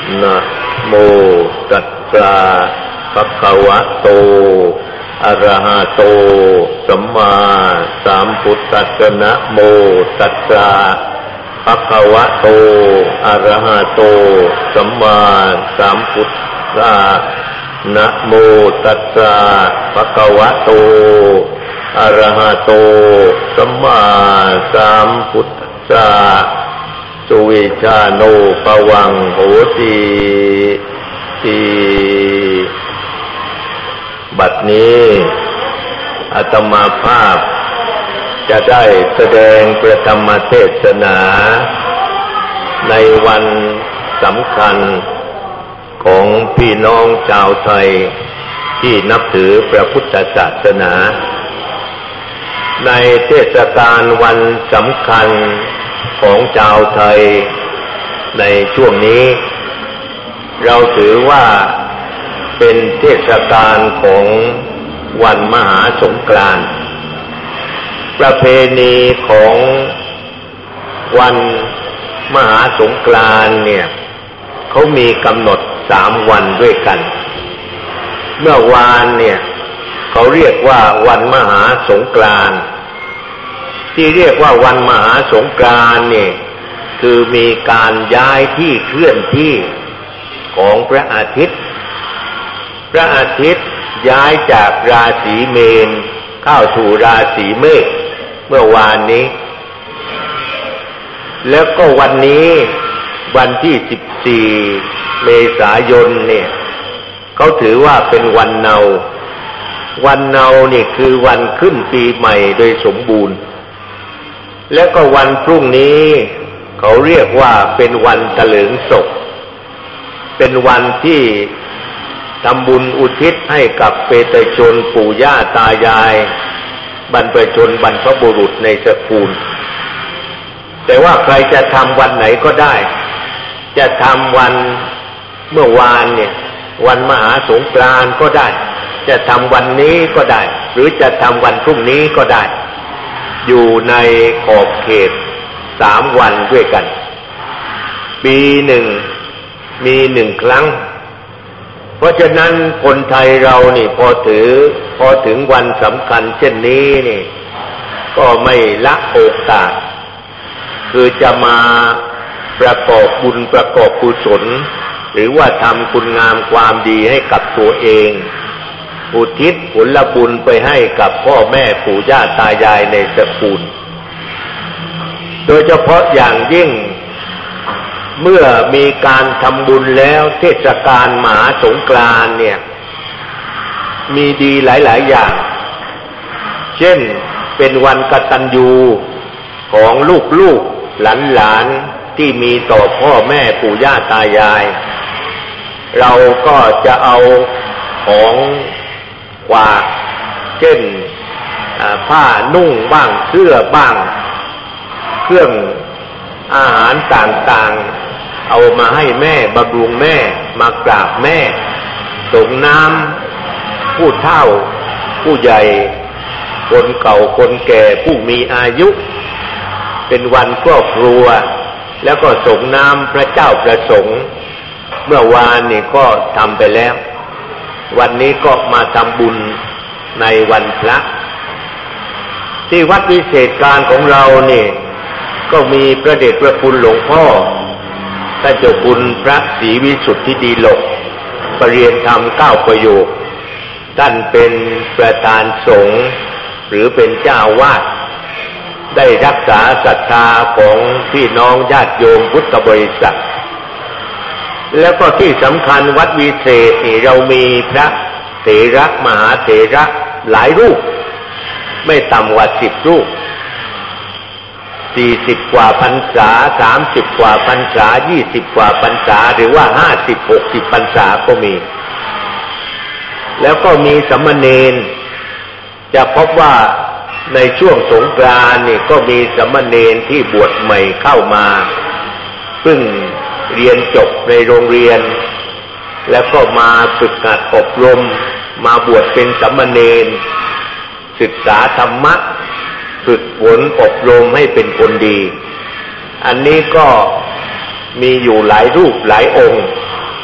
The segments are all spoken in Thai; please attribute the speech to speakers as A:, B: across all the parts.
A: นะโมตัสสะภะคะวะโตอะระหะโตสัมมาสัมพุทธัสสะนะโมตัสสะภะคะวะโตอะระหะโตสัมมาสัมพุทธะนะโมตัสสะภะคะวะโตอะระหะโตสัมมาสัมพุทธะสุวิชาโนภวังโหติบัดนี้อาตมาภาพจะได้แสดงพระธรรมเทศนาในวันสำคัญของพี่น้องชาวไทยที่นับถือพระพุทธศาสนาในเทศกาลวันสำคัญของชาวไทยในช่วงนี้เราถือว่าเป็นเทศกาลของวันมหาสงกรานต์ประเพณีของวันมหาสงกรานต์เนี่ยเขามีกำหนด3 วันด้วยกันเมื่อวานเนี่ยเขาเรียกว่าวันมหาสงกรานต์ที่เรียกว่าวันมหาสงกรานต์เนี่ยคือมีการย้ายที่เคลื่อนที่ของพระอาทิตย์ย้ายจากราศีเมษเข้าสู่ราศีเมษเมื่อวานนี้แล้วก็วันนี้วันที่14 เมษายนเนี่ยเขาถือว่าเป็นวันเนานี่คือวันขึ้นปีใหม่โดยสมบูรณ์แล้วก็วันพรุ่งนี้เขาเรียกว่าเป็นวันเถลิงศพเป็นวันที่ทำบุญอุทิศให้กับเปตชนปู่ย่าตายายบรรพชนบรรพบุรุษในตระกูลแต่ว่าใครจะทำวันไหนก็ได้จะทำวันเมื่อวานเนี่ยวันมหาสงกรานต์ก็ได้จะทำวันนี้ก็ได้หรือจะทำวันพรุ่งนี้ก็ได้อยู่ในขอบเขต3 วันด้วยกันปีหนึ่งมี1 ครั้งเพราะฉะนั้นคนไทยเรานี่พอถึงวันสำคัญเช่นนี้นี่ก็ไม่ละโอกาสคือจะมาประกอบบุญประกอบกุศลหรือว่าทำคุณงามความดีให้กับตัวเองอุทิศผลบุญไปให้กับพ่อแม่ปู่ย่าตายายในตระกูลโดยเฉพาะอย่างยิ่งเมื่อมีการทำบุญแล้วเทศกาลมหาสงกรานต์เนี่ยมีดีหลายๆอย่างเช่นเป็นวันกตัญญูของลูกๆหลานๆที่มีต่อพ่อแม่ปู่ย่าตายายเราก็จะเอาของฝากเช่นผ้านุ่งบ้างเสื้อบ้างเครื่องอาหารต่างๆเอามาให้แม่บำรุงแม่มากราบแม่ส่งน้ำผู้เฒ่าผู้ใหญ่คนเก่าคนแก่ผู้มีอายุเป็นวันครอบครัวแล้วก็ส่งน้ำพระเจ้าประสงค์เมื่อวานนี่ก็ทำไปแล้ววันนี้ก็มาทำบุญในวันพระที่วัดวิเศษการของเรานี่ก็มีพระเดชพระคุณหลวงพ่อท่านเจ้าคุณพระศรีวิสุทธิดีโลกปริยนธรรม9 ประโยคท่านเป็นประธานสงฆ์หรือเป็นเจ้าวาดได้รักษาศรัทธาของพี่น้องญาติโยมพุทธบริษัทแล้วก็ที่สำคัญวัดวิเศษนี่เรามีพระเถระมหาเถระหลายรูปไม่ต่ำกว่า10 รูป40 กว่าพรรษา30 กว่าพรรษา20 กว่าพรรษาหรือว่า50-60 พรรษาก็มีแล้วก็มีสามเณรจะพบว่าในช่วงสงกรานต์นี่ก็มีสามเณรที่บวชใหม่เข้ามาซึ่งเรียนจบในโรงเรียนแล้วก็มาฝึกหัดอบรมมาบวชเป็นสามเณรศึกษาธรรมะฝึกฝนอบรมให้เป็นคนดีอันนี้ก็มีอยู่หลายรูปหลายองค์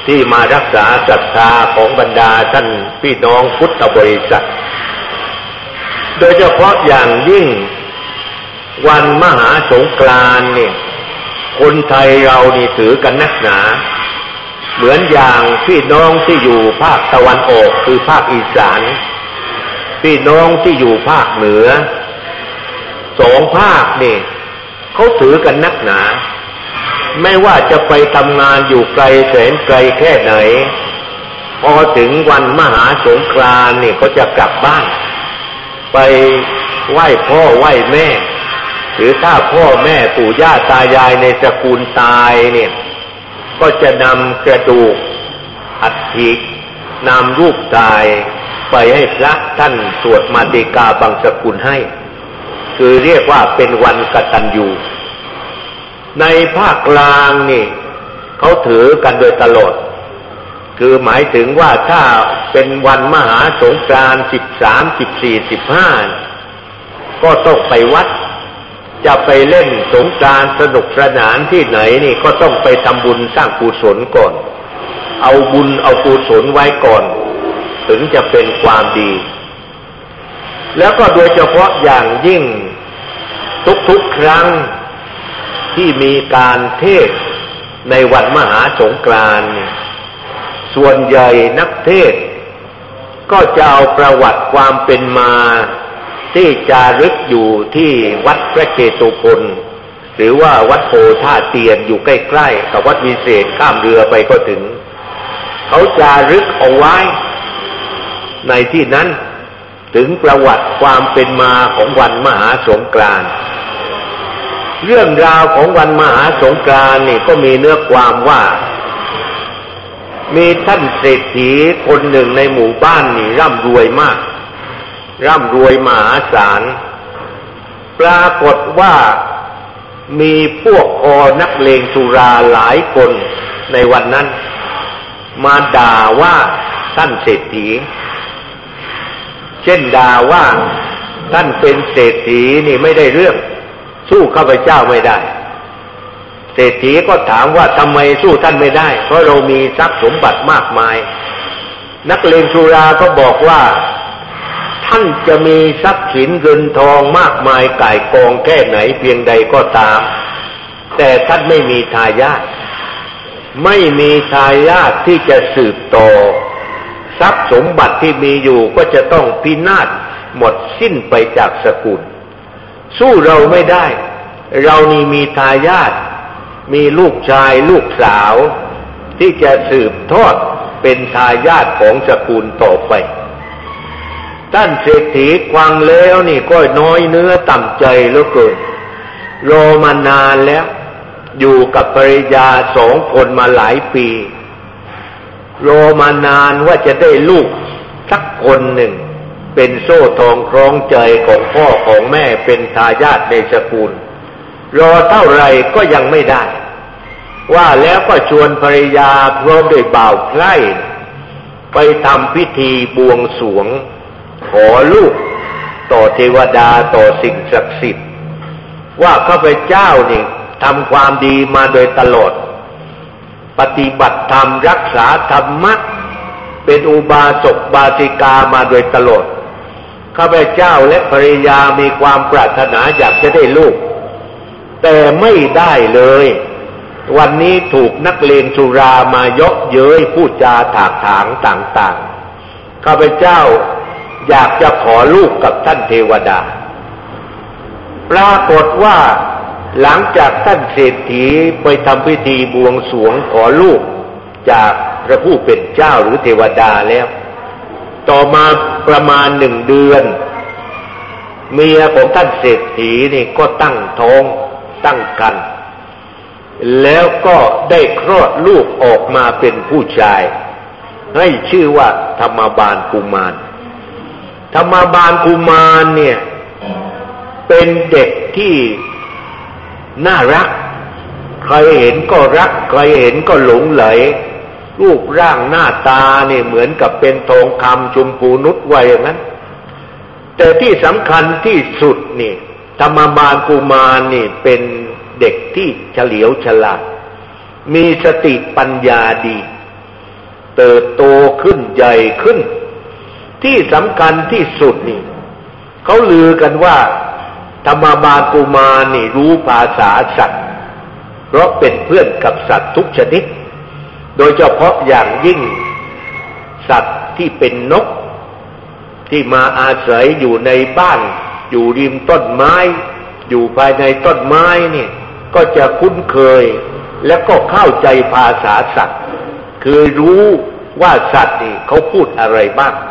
A: ที่มารักษาศรัทธาของบรรดาท่านพี่น้องพุทธบริษัทโดยเฉพาะอย่างยิ่งวันมหาสงกรานต์เนี่ยคนไทยเรานี่ถือกันนักหนาเหมือนอย่างพี่น้องที่อยู่ภาคตะวันออกคือภาคอีสานพี่น้องที่อยู่ภาคเหนือสองภาคนี่เขาถือกันนักหนาไม่ว่าจะไปทำงานอยู่ไกลแสนไกลแค่ไหนพอถึงวันมหาสงกรานต์นี่เขาจะกลับบ้านไปไหว้พ่อไหว้แม่หรือถ้าพ่อแม่ปู่ย่าตายายในตระกูลตายเนี่ยก็จะนำกระดูกอัฐินำรูปตายไปให้พระท่านสวดมาติกาบังสกุลให้คือเรียกว่าเป็นวันกตัญญูในภาคกลางนี่เขาถือกันโดยตลอดคือหมายถึงว่าถ้าเป็นวันมหาสงกรานต์13 14 15ก็ต้องไปวัดจะไปเล่นสงกรานต์สนุกสนานที่ไหนนี่ก็ต้องไปทำบุญสร้างกุศลก่อนเอาบุญเอากุศลไว้ก่อนถึงจะเป็นความดีแล้วก็โดยเฉพาะอย่างยิ่งทุกๆครั้งที่มีการเทศน์ในวันมหาสงกรานต์ส่วนใหญ่นักเทศน์ก็จะเอาประวัติความเป็นมาที่จารึกอยู่ที่วัดพระเจตุพนหรือว่าวัดโพท่าเตียนอยู่ใกล้ๆกับวัดวิเศษข้ามเรือไปก็ถึงเขาจารึกเอาไว้ในที่นั้นถึงประวัติความเป็นมาของวันมหาสงกรานต์เรื่องราวของวันมหาสงกรานต์นี่ก็มีเนื้อความว่ามีท่านเศรษฐีคนหนึ่งในหมู่บ้านนี่ร่ำรวยมากร่ำรวยมหาศาลปรากฏว่ามีพวกคอนักเลงสุราหลายคนในวันนั้นมาด่าว่าท่านเศรษฐีเช่นด่าว่าท่านเป็นเศรษฐีนี่ไม่ได้เรื่องสู้ข้าพเจ้าไม่ได้เศรษฐีก็ถามว่าทำไมสู้ท่านไม่ได้เพราะเรามีทรัพย์สมบัติมากมายนักเลงสุราก็บอกว่าท่านจะมีทรัพย์สินเงินทองมากมายก่ายกองแค่ไหนเพียงใดก็ตามแต่ท่านไม่มีทายาทไม่มีทายาทที่จะสืบต่อทรัพย์สมบัติที่มีอยู่ก็จะต้องพินาศหมดสิ้นไปจากสกุลสู้เราไม่ได้เรานี่มีทายาทมีลูกชายลูกสาวที่จะสืบทอดเป็นทายาทของสกุลต่อไปท่านเศรษฐีฟังแล้วนี่ก็น้อยเนื้อต่ำใจเหลือเกินรอมานานแล้วอยู่กับภรรยา2 คนมาหลายปีรอมานานว่าจะได้ลูกสักคนหนึ่งเป็นโซ่ทองคล้องใจของพ่อของแม่เป็นทายาทในสกุลรอเท่าไรก็ยังไม่ได้ว่าแล้วก็ชวนภรรยาพร้อมด้วยบ่าวไพร่ไปทำพิธีบวงสรวงขอลูกต่อเทวดาต่อสิ่งศักดิ์สิทธิ์ว่าข้าพเจ้านี่ทำความดีมาโดยตลอดปฏิบัติธรรมรักษาธรรมะเป็นอุบาสกบาสิกามาโดยตลอดข้าพเจ้าและภรรยามีความปรารถนาอยากจะได้ลูกแต่ไม่ได้เลยวันนี้ถูกนักเลงสุรามาเยาะเย้ยพูดจาถากถางต่างๆข้าพเจ้าอยากจะขอลูกกับท่านเทวดาปรากฏว่าหลังจากท่านเศรษฐีไปทำพิธีบวงสรวงขอลูกจากพระผู้เป็นเจ้าหรือเทวดาแล้วต่อมาประมาณ1 เดือนเมียของท่านเศรษฐีนี่ก็ตั้งท้องตั้งครรภ์แล้วก็ได้คลอดลูกออกมาเป็นผู้ชายให้ชื่อว่าธรรมบาลกุมารธรรมบาลกุมารเนี่ยเป็นเด็กที่น่ารักใครเห็นก็รักใครเห็นก็หลงไหลรูปร่างหน้าตาเนี่ยเหมือนกับเป็นทองคำชมพูนุชไว้อย่างนั้นแต่ที่สำคัญที่สุดนี่ธรรมบาลกุมารนี่เป็นเด็กที่เฉลียวฉลาดมีสติปัญญาดีเติบโตขึ้นใหญ่ขึ้นที่สำคัญที่สุดนี่เขาลือกันว่าธรรมบาลกุมารนี่รู้ภาษาสัตว์เพราะเป็นเพื่อนกับสัตว์ทุกชนิดโดยเฉพาะอย่างยิ่งสัตว์ที่เป็นนกที่มาอาศัยอยู่ในบ้านอยู่ริมต้นไม้อยู่ภายในต้นไม้นี่ก็จะคุ้นเคยและก็เข้าใจภาษาสัตว์คือรู้ว่าสัตว์นี่เขาพูดอะไรบ้าง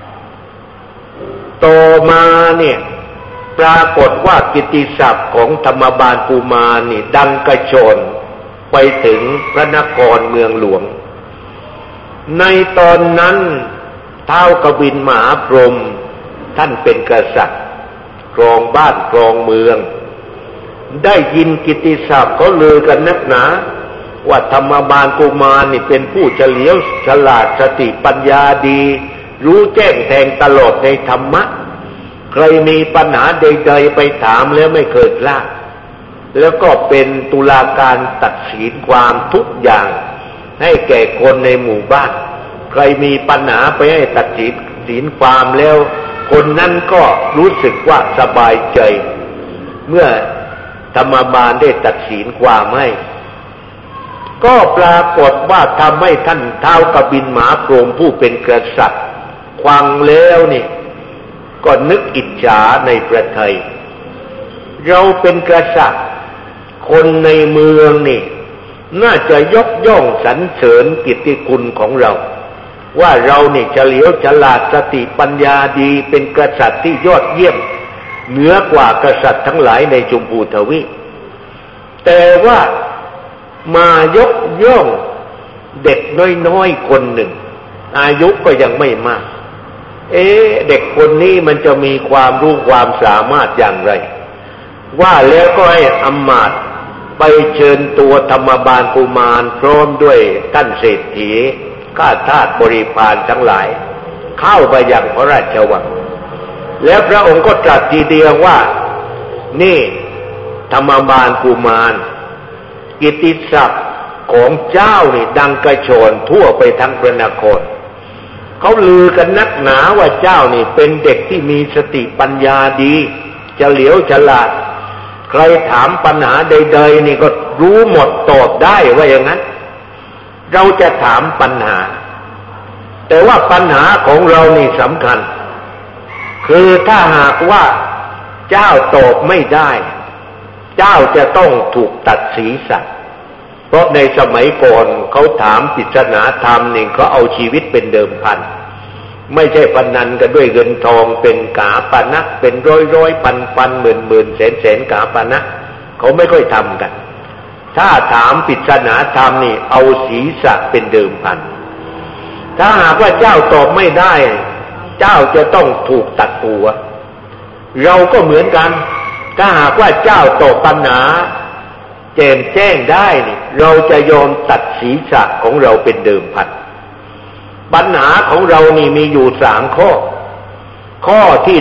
A: ต่อมาเนี่ยปรากฏว่ากิตติศัพท์ของธรรมบาลกุมารนี่ดังกระโจนไปถึงพระนครเมืองหลวงในตอนนั้นท้าวกบินมหาพรหมท่านเป็นกษัตริย์ครองบ้านครองเมืองได้ยินกิตติศัพท์เขาลือกันนักหนาว่าธรรมบาลกุมารนี่เป็นผู้เฉลียวฉลาดสติปัญญาดีรู้แจ้งแทงตลอดในธรรมะใครมีปัญหาใดๆไปถามแล้วไม่เคยพลาดแล้วก็เป็นตุลาการตัดสินความทุกอย่างให้แก่คนในหมู่บ้านใครมีปัญหาไปให้ตัดสินความแล้วคนนั้นก็รู้สึกว่าสบายใจเมื่อธรรมบาลได้ตัดสินความให้ก็ปรากฏว่าทำให้ท่านท้าวกบินมหาพรหมผู้เป็นกษัตริย์ฟังแล้วนี่ก็นึกอิจฉาในประเทศเราเป็นกษัตริย์คนในเมืองนี่น่าจะยกย่องสรรเสริญกิตติคุณของเราว่าเรานี่เฉลียวฉลาดสติปัญญาดีเป็นกษัตริย์ที่ยอดเยี่ยมเหนือกว่ากษัตริย์ทั้งหลายในชมพูทวีปแต่ว่ามายกย่องเด็กน้อยๆคนหนึ่งอายุก็ยังไม่มากเด็กคนนี้มันจะมีความรู้ความสามารถอย่างไรว่าแล้วก็ให้อำมาตย์ไปเชิญตัวธรรมบาลกุมารพร้อมด้วยท่านเศรษฐีข้าทาสบริพารทั้งหลายเข้าไปยังพระราชวังแล้วพระองค์ก็ตรัสทีเดียวว่านี่ธรรมบาลกุมารกิตติศัพท์ของเจ้านี่ดังกระโจนทั่วไปทั้งพระนครเขาลือกันนักหนาว่าเจ้านี่เป็นเด็กที่มีสติปัญญาดีเฉลียวฉลาดใครถามปัญหาใดๆนี่ก็รู้หมดตอบได้ว่าอย่างนั้นเราจะถามปัญหาแต่ว่าปัญหาของเรานี่สำคัญคือถ้าหากว่าเจ้าตอบไม่ได้เจ้าจะต้องถูกตัดศีรษะเพราะในสมัยก่อนเขาถามปริศนาธรรมนี่เขาเอาชีวิตเป็นเดิมพันไม่ใช่พนันกันด้วยเงินทองเป็นกาปะนะเป็นร้อยพันหมื่นแสนกาปะนะเขาไม่ค่อยทำกันถ้าถามปริศนาธรรมนี่เอาศีรษะเป็นเดิมพันถ้าหากว่าเจ้าตอบไม่ได้เจ้าจะต้องถูกตัดหัวเราก็เหมือนกันถ้าหากว่าเจ้าตอบปัญหาแจ่มแจ้งได้นี่เราจะยอมตัดศีรษะของเราเป็นเดิมพันปัญหาของเรานี่มีอยู่3ข้อข้อที่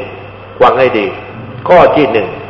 A: 1ฟังให้ดีข้อที่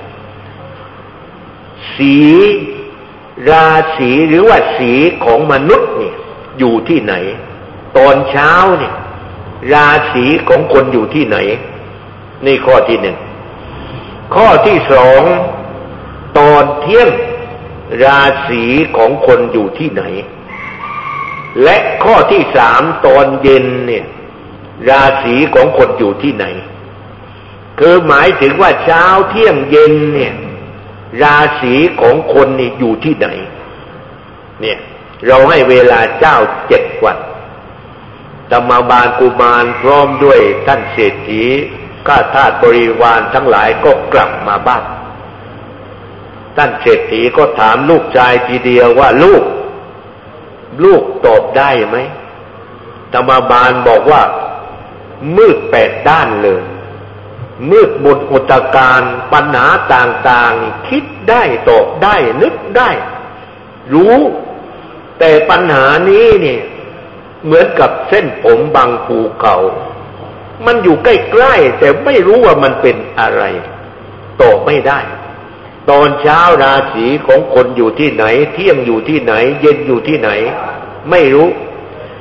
A: 1สีราศีหรือว่าสีของมนุษย์นี่อยู่ที่ไหนตอนเช้านี่ราศีของคนอยู่ที่ไหนนี่ข้อที่1ข้อที่2ตอนเที่ยงราศีของคนอยู่ที่ไหนและข้อที่3ตอนเย็นเนี่ยราศีของคนอยู่ที่ไหนคือหมายถึงว่าเช้าเที่ยงเย็นเนี่ยราศีของคนนี่อยู่ที่ไหนเนี่ยเราให้เวลาเจ้า7 วันธรรมบาลกุมารพร้อมด้วยท่านเศรษฐีข้าทาสบริวารทั้งหลายก็กลับมาบ้านท่านเศรษฐีก็ถามลูกชายทีเดียวว่าลูกตอบได้ไหมธรรมบาลบอกว่ามืด8 ด้านเลยมืดหมดอุตการปัญหาต่างๆคิดได้ตอบได้นึกได้รู้แต่ปัญหานี้เนี่ยเหมือนกับเส้นผมบางภูเขามันอยู่ใกล้ๆแต่ไม่รู้ว่ามันเป็นอะไรตอบไม่ได้ตอนเช้าราศีของคนอยู่ที่ไหนเที่ยงอยู่ที่ไหนเย็นอยู่ที่ไหนไม่รู้ค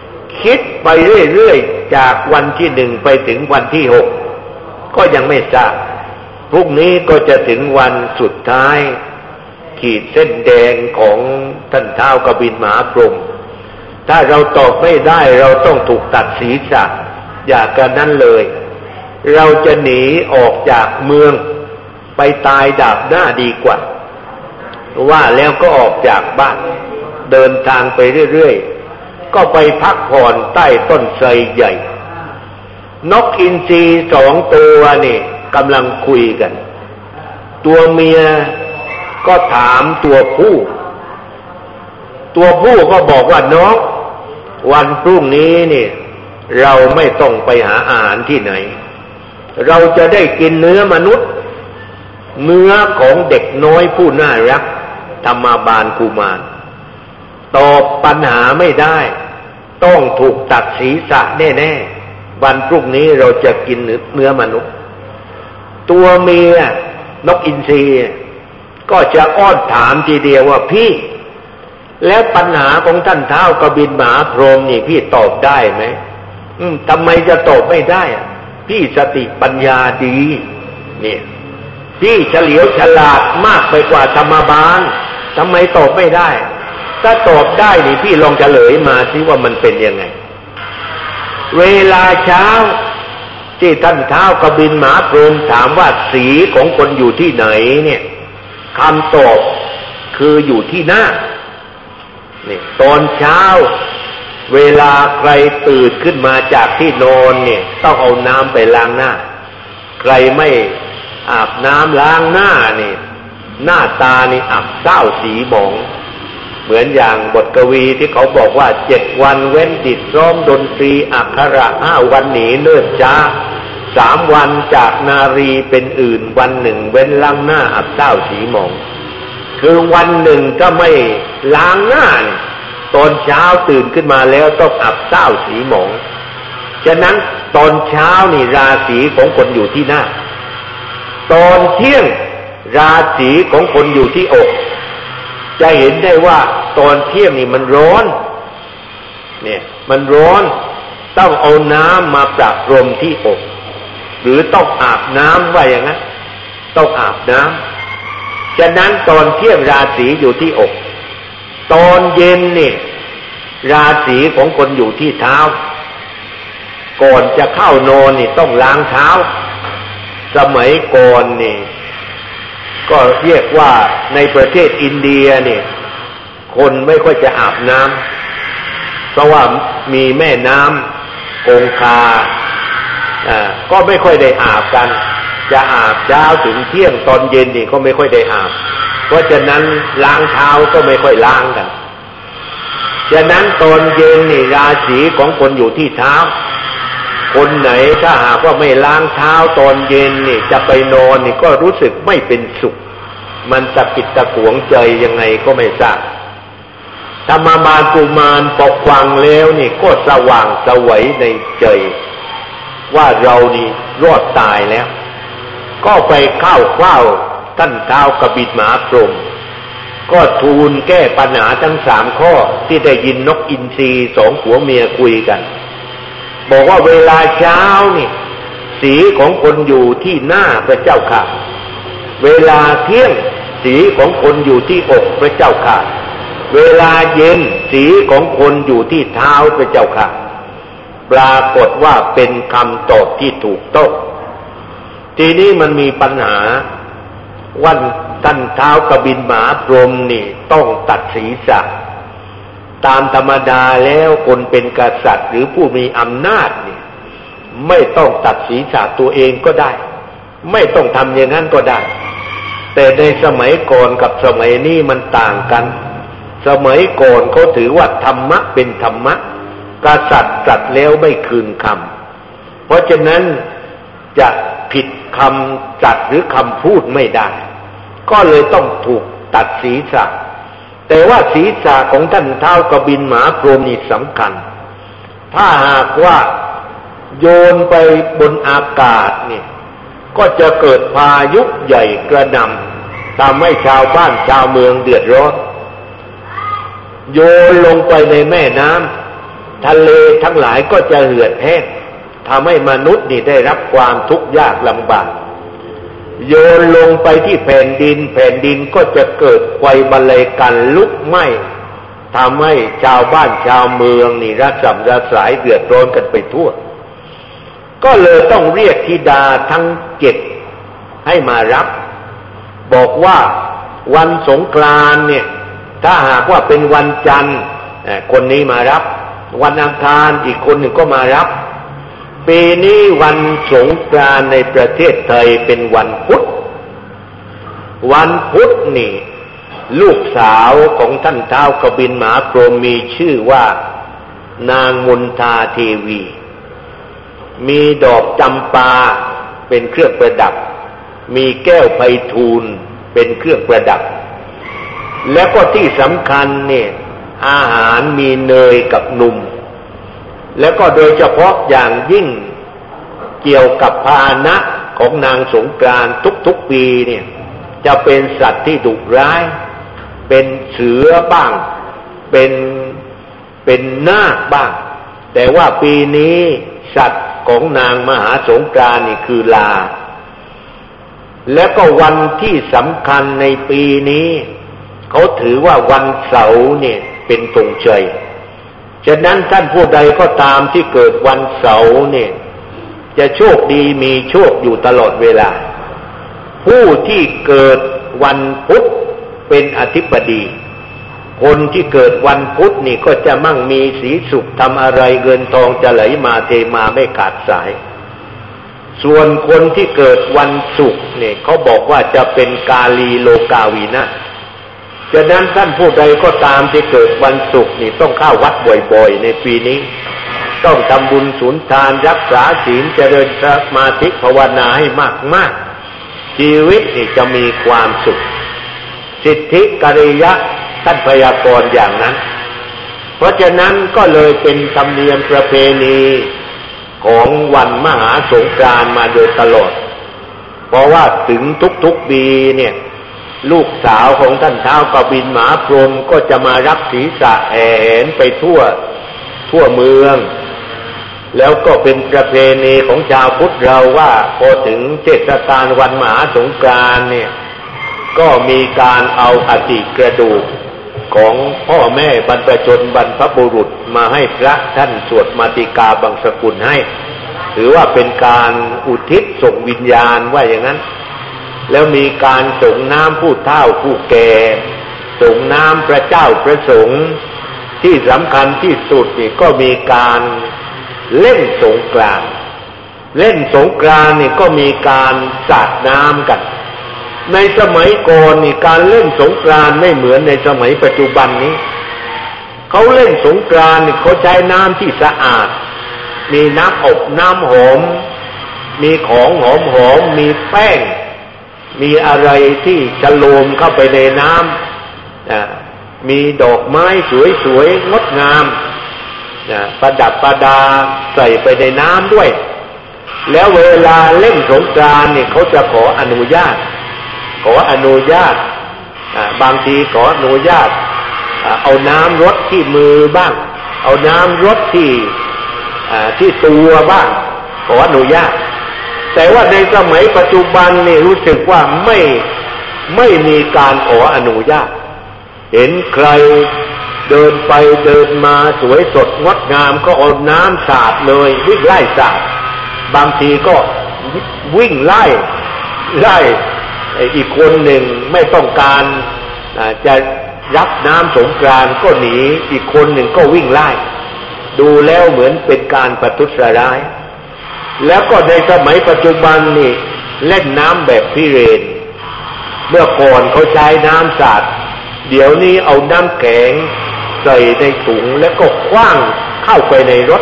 A: คิดไปเรื่อยๆจากวันที่1ไปถึงวันที่6ก็ยังไม่ทราบพรุ่งนี้ก็จะถึงวันสุดท้ายขีดเส้นแดงของท่านท้าวกบินมหาพรหมถ้าเราตอบไม่ได้เราต้องถูกตัดศีรษะอย่างกันนั้นเลยเราจะหนีออกจากเมืองไปตายดาบหน้าดีกว่าว่าแล้วก็ออกจากบ้านเดินทางไปเรื่อยๆก็ไปพักผ่อนใต้ต้นไทรใหญ่นกอินทรี2ตัวนี่กำลังคุยกันตัวเมียก็ถามตัวผู้ก็บอกว่านกวันพรุ่งนี้นี่เราไม่ต้องไปหาอาหารที่ไหนเราจะได้กินเนื้อมนุษย์เนื้อของเด็กน้อยผู้น่ารักธรรมบาลกุมารตอบปัญหาไม่ได้ต้องถูกตัดศีรษะแน่ๆวันพรุ่งนี้เราจะกินเนื้อมนุษย์ตัวเมียนกอินทรีก็จะอ้อนถามทีเดียวว่าพี่แล้วปัญหาของท่านท้าวกบินมหาพรหมนี่พี่ตอบได้ไหมทำไมจะตอบไม่ได้พี่สติปัญญาดีเนี่ยพี่เฉลียวฉลาดมากไปกว่าธรรมบาลทำไมตอบไม่ได้ถ้าตอบได้นี่พี่ลองเฉลยมาสิว่ามันเป็นยังไงเวลาเช้าที่ท่านท้าวกบินมหาพรหมถามว่าสีของคนอยู่ที่ไหนเนี่ยคำตอบคืออยู่ที่หน้านี่ตอนเช้าเวลาใครตื่นขึ้นมาจากที่นอนเนี่ยต้องเอาน้ำไปล้างหน้าใครไม่อาบน้ำล้างหน้านี่หน้าตานี่อับเศร้าสีหมองเหมือนอย่างบทกวีที่เขาบอกว่า7 วันเว้นดิดร้อมดนตรีอักขระ5 วันหนีเนิ่นช้า3 วันจากนารีเป็นอื่นวันหนึ่งเว้นล้างหน้าอับเศร้าสีหมองคือวันหนึ่งก็ไม่ล้างหน้าตอนเช้าตื่นขึ้นมาแล้วต้องอับเศร้าสีหมองฉะนั้นตอนเช้านี่ราศีของคนอยู่ที่หน้าตอนเที่ยงราศีของคนอยู่ที่อกจะเห็นได้ว่าตอนเที่ยงนี่มันร้อนเนี่ยมันร้อนต้องเอาน้ำมาประพรมที่อกหรือต้องอาบน้ำว่าอย่างนั้นต้องอาบน้ำฉะนั้นตอนเที่ยงราศีอยู่ที่อกตอนเย็นนี่ราศีของคนอยู่ที่เท้าก่อนจะเข้านอนนี่ต้องล้างเท้าสมัยก่อนนี่ก็เรียกว่าในประเทศอินเดียนี่คนไม่ค่อยจะอาบน้ำเพราะว่ามีแม่น้ำคงคาก็ไม่ค่อยได้อาบกันจะอาบเช้าถึงเที่ยงตอนเย็นนี่ก็ไม่ค่อยได้อาบเพราะฉะนั้นล้างเท้าก็ไม่ค่อยล้างกันฉะนั้นตอนเย็นนี่ราศีของคนอยู่ที่เท้าคนไหนถ้าหากว่าไม่ล้างเท้าตอนเย็นนี่จะไปนอนนี่ก็รู้สึกไม่เป็นสุขมันตะปิดตะขวงใจยังไงก็ไม่ทราบธรรมบาลกุมารพอฟังแล้วนี่ก็สว่างไสวในใจว่าเรานี่รอดตายแล้วก็ไปเข้าเฝ้าท่านท้าวกบินมหาพรหมก็ทูลแก้ปัญหาทั้ง3 ข้อที่ได้ยินนกอินทรี2 ผัวเมียคุยกันบอกว่าเวลาเช้านี่สีของคนอยู่ที่หน้าพระเจ้าค่ะเวลาเที่ยงสีของคนอยู่ที่อกพระเจ้าค่ะเวลาเย็นสีของคนอยู่ที่เท้าพระเจ้าค่ะปรากฏว่าเป็นคำตอบที่ถูกต้องทีนี้มันมีปัญหาวันท่านท้าวกบินมหาพรหมนี่ต้องตัดศีรษะตามธรรมดาแล้วคนเป็นกษัตริย์หรือผู้มีอำนาจนี่ไม่ต้องตัดศีรษะตัวเองก็ได้ไม่ต้องทำอย่างนั้นก็ได้แต่ในสมัยก่อนกับสมัยนี้มันต่างกันสมัยก่อนเขาถือว่าธรรมะเป็นธรรมะกษัตริย์ตรัสแล้วไม่คืนคำเพราะฉะนั้นจะผิดคำตรัสหรือคำพูดไม่ได้ก็เลยต้องถูกตัดศีรษะแต่ว่าศีรษะของท่านท้าวกบินมหาพรหมนี่สำคัญถ้าหากว่าโยนไปบนอากาศนี่ก็จะเกิดพายุใหญ่กระหน่ำทำให้ชาวบ้านชาวเมืองเดือดร้อนโยนลงไปในแม่น้ำทะเลทั้งหลายก็จะเหือดแห้งทำให้มนุษย์นี่ได้รับความทุกข์ยากลำบากโยนลงไปที่แผ่นดินแผ่นดินก็จะเกิดไฟบรรลัยกันลุกไหม้ทำให้ชาวบ้านชาวเมืองนี่ระสำระสายเดือดร้อนกันไปทั่วก็เลยต้องเรียกธิดาทั้ง7ให้มารับบอกว่าวันสงกรานต์เนี่ยถ้าหากว่าเป็นวันจันทร์คนนี้มารับวันอังคารอีกคนหนึ่งก็มารับปีนี้วันสงกรานต์ในประเทศไทยเป็นวันพุธวันพุธนี่ลูกสาวของท่านท้าวกบินมหาพรหมมีชื่อว่านางมนทาเทวีมีดอกจำปาเป็นเครื่องประดับมีแก้วไพฑูรย์เป็นเครื่องประดับแล้วก็ที่สำคัญเนี่ยอาหารมีเนยกับนมแล้วก็โดยเฉพาะอย่างยิ่งเกี่ยวกับพาหนะของนางสงกรานต์ทุกๆปีเนี่ยจะเป็นสัตว์ที่ดุร้ายเป็นเสือบ้างเป็นนาคบ้างแต่ว่าปีนี้สัตว์ของนางมหาสงกรานต์นี่คือลาแล้วก็วันที่สำคัญในปีนี้เขาถือว่าวันเสาร์เนี่ยเป็นธงชัยฉะนั้นท่านผู้ใดก็ตามที่เกิดวันเสาร์เนี่ยจะโชคดีมีโชคอยู่ตลอดเวลาผู้ที่เกิดวันพุธเป็นอธิบดีคนที่เกิดวันพุธนี่ก็จะมั่งมีสีสุขทำอะไรเงินทองจะไหลมาเทมาไม่ขาดสายส่วนคนที่เกิดวันศุกร์เนี่ยเขาบอกว่าจะเป็นกาลีโลกาวีนะฉะนั้นท่านผู้ใดก็ตามที่เกิดวันศุกร์นี่ต้องเข้าวัดบ่อยๆในปีนี้ต้องทำบุญสุนทานรักษาศีลเจริญสมาธิภาวนาให้มากๆชีวิตนี่จะมีความสุขสิทธิกริยะท่านพยากรณ์อย่างนั้นเพราะฉะนั้นก็เลยเป็นธรรมเนียมประเพณีของวันมหาสงกรานต์มาโดยตลอดเพราะว่าถึงทุกๆปีเนี่ยลูกสาวของท่านท้าวกบินมหาพรหมก็จะมารับศีรษะแห่แหนไปทั่วเมืองแล้วก็เป็นประเพณีของชาวพุทธเราว่าพอถึงเทศกาลวันมหาสงกรานต์เนี่ยก็มีการเอาอัฐิกระดูกของพ่อแม่บรรพชนบรรพบุรุษมาให้พระท่านสวดมาติกาบังสกุลให้ถือว่าเป็นการอุทิศส่งวิญญาณว่าอย่างนั้นแล้วมีการส่งน้ำผู้เฒ่าผู้แก่ส่งน้ำพระเจ้าพระสงฆ์ที่สำคัญที่สุดนี่ก็มีการเล่นสงกรานต์นี่ก็มีการสาดน้ำกันในสมัยก่อนนี่การเล่นสงกรานต์ไม่เหมือนในสมัยปัจจุบันนี้เขาเล่นสงกรานต์นี่เขาใช้น้ำที่สะอาดมีน้ำอบน้ำหอมมีของหอมมีแป้งมีอะไรที่ฉโลมเข้าไปในน้ำมีดอกไม้สวยๆงดงามประดับประดาใส่ไปในน้ำด้วยแล้วเวลาเล่นสงกรานต์เนี่ยเขาจะขออนุญาตบางทีขออนุญาตเอาน้ำรดที่มือบ้างเอาน้ำรดที่ตัวบ้างขออนุญาตแต่ว่าในสมัยปัจจุบันนี่รู้สึกว่าไม่มีการขออนุญาตเห็นใครเดินไปเดินมาสวยสดงดงามก็เอาน้ำสาดเลยวิ่งไล่สาดบางทีก็วิ่งไล่อีกคนหนึ่งไม่ต้องการจะรับน้ำสงกรานต์ก็หนีอีกคนหนึ่งก็วิ่งไล่ดูแล้วเหมือนเป็นการประทุษร้ายแล้วก็ในสมัยปัจจุบันนี่เล่นน้ำแบบพิเรนเมื่อก่อนเขาใช้น้ำสาดเดี๋ยวนี้เอาน้ำแข็งใส่ในถุงแล้วก็คว้างเข้าไปในรถ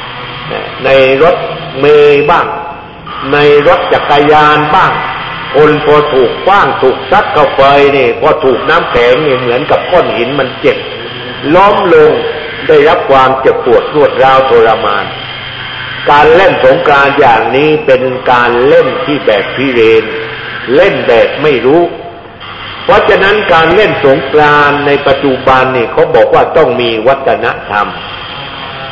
A: เมล์บ้างในรถจักรยานบ้างคนพอถูกคว้างถูกซัดเข้าไปนี่พอถูกน้ำแข็งนี่เหมือนกับก้อนหินมันเจ็บล้มลงได้รับความเจ็บปวดรวดร้าวทรมานการเล่นสงกรานต์อย่างนี้เป็นการเล่นที่แบบพิเรนเล่นแบบไม่รู้เพราะฉะนั้นการเล่นสงกรานต์ในปัจจุบันนี่เขาบอกว่าต้องมีวัฒนธรรมพ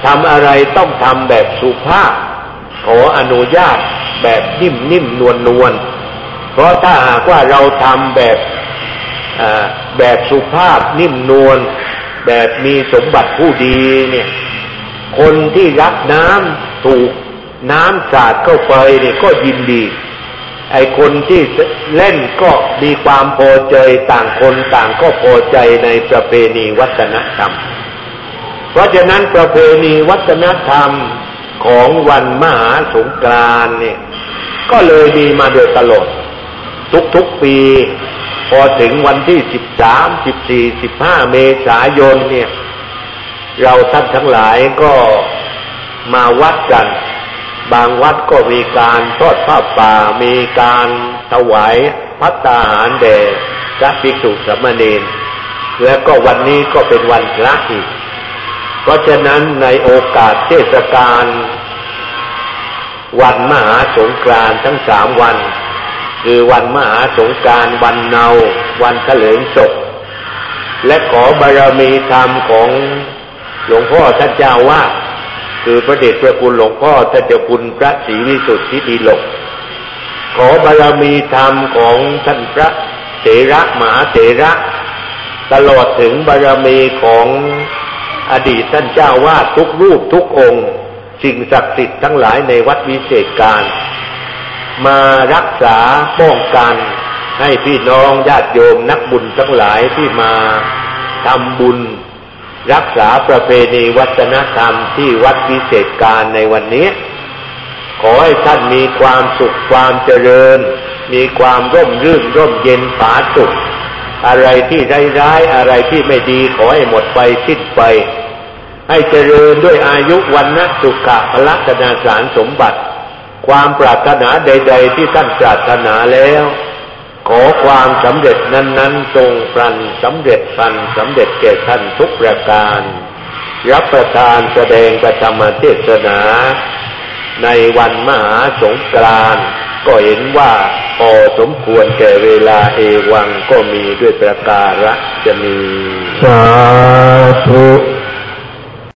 A: ทำอะไรต้องทำแบบสุภาพขออนุญาตแบบนิ่มๆนวลๆเพราะถ้าหากว่าเราทำแบบสุภาพนิ่มนวลแบบมีสมบัติผู้ดีเนี่ยคนที่รักน้ำถูกน้ำสาดเข้าไปเนี่ยก็ยินดีไอ้คนที่เล่นก็มีความพอใจต่างคนต่างก็พอใจในประเพณีวัฒนธรรมเพราะฉะนั้นประเพณีวัฒนธรรมของวันมหาสงกรานต์เนี่ยก็เลยมีมาโดยตลอดทุกๆปีพอถึงวันที่13 14 15เมษายนเนี่ยเราท่านทั้งหลายก็มาวัดกันบางวัดก็มีการทอดผ้าป่ามีการถวายภัตตาหารแด่พระภิกษุสามเณรแล้วก็วันนี้ก็เป็นวันพระอีกเพราะฉะนั้นในโอกาสเทศกาลวันมหาสงกรานต์ทั้ง3วันคือวันมหาสงกรานต์วันเนาวันเถลิงศพและขอบารมีธรรมของหลวงพ่อท่านเจ้าวาดคือพระเดชพระคุณหลวงพ่อท่านเจ้าคุณพระศรีวิสุทธิดีโลกขอบารมีธรรมของท่านพระเถระมหาเถระตลอดถึงบารมีของอดีตท่านเจ้าวาดทุกรูปทุกองค์สิ่งศักดิ์สิทธิ์ทั้งหลายในวัดวิเศษการมารักษาป้องกันให้พี่น้องญาติโยมนักบุญทั้งหลายที่มาทำบุญรักษาประเพณีวัฒนธรรมที่วัดวิเศษการในวันนี้ขอให้ท่านมีความสุขความเจริญมีความร่มรื่นร่มเย็นผาสุขอะไรที่ร้ายๆอะไรที่ไม่ดีขอให้หมดไปสิ้นไปให้เจริญด้วยอายุวันนะสุขะพละกนาสารสมบัติความปรารถนาใดๆที่ท่านปรารถนาแล้วขอความสำเร็จนั้นๆจงพลันสำเร็จพลันสำเร็จแก่ท่านทุกประการรับประทานแสดงพระธรรมเทศนาในวันมหาสงกรานต์ก็เห็นว่าพอสมควรแก่เวลาเอวังก็มีด้วยประการฉะนี้สาธุ